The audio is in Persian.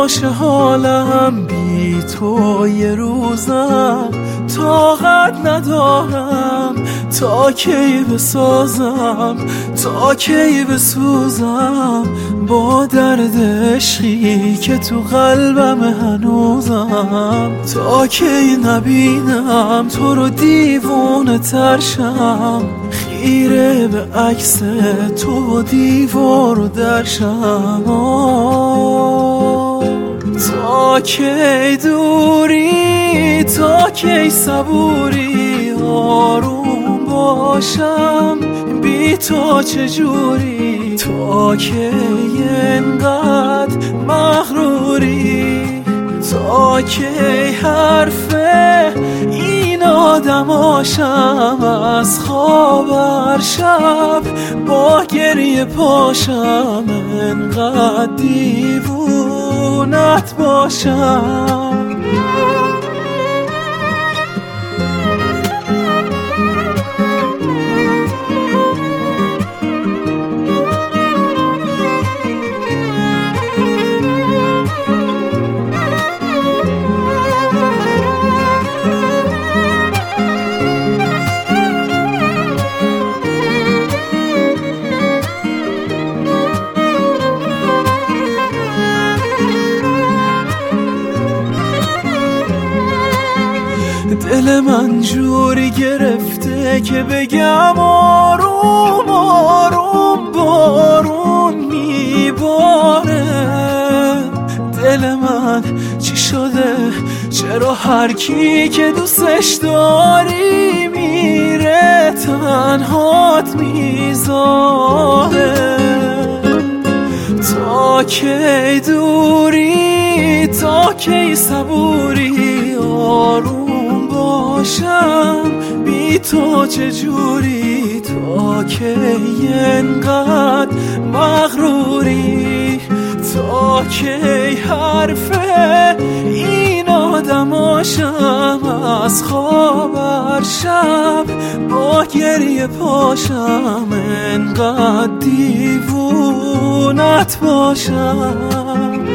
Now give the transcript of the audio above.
باشه حالم بی تو یه روزم، طاقت ندارم تا کی بسازم، تا کی بسوزم با درد عشقی که تو قلبم هنوزم، تا کی نبینم تو رو دیوونه ترشم، خیره به عکس تو و دیوار و درشم. تا کی دوری، تا کی صبوری، آروم باشم بی تو چجوری، تا کی انقدر مغروری، تا کی حرفه این آدماشم، از خواب هر شب با گریه پاشم، انقدر دیوونت باشم. دل من جوری گرفته که بگم آروم آروم بارون میباره، دل من چی شده؟ چرا هر کی که دوستش داری میره تنهات میذاره؟ تا کی دوری، تا کی صبوری، آروم باشم بی تو چجوری، تا کی انقدر مغروری، تا کی حرفه این آدماشم، از خواب هر شب با گریه پاشم، انقدر دیوونت باشم.